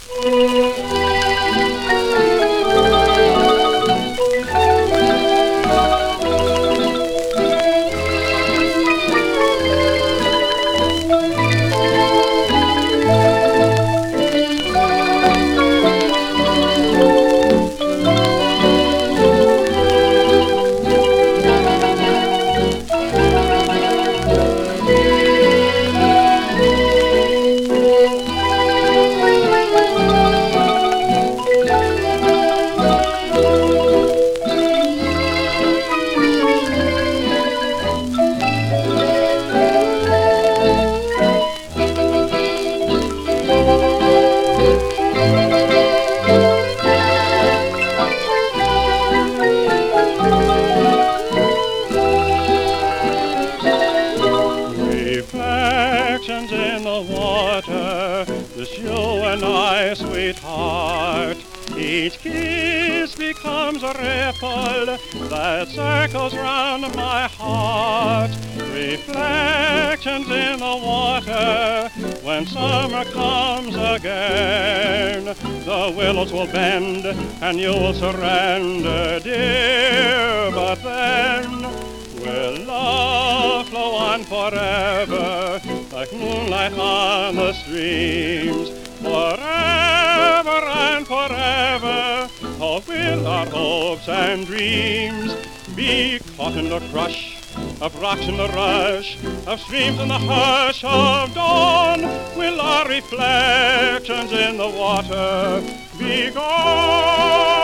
Reflections in the water, just you and I, sweetheart. Each kiss becomes a ripple that circles round my heart. Reflections in the water, when summer comes again, the willows will bend and you'll surrender, dear, but then will love flow on forever, like moonlight on the streams? Forever and forever, oh, will our hopes and dreams be caught in the crush of rocks in the rush of streams in the hush of dawn? Will our reflections in the water be gone?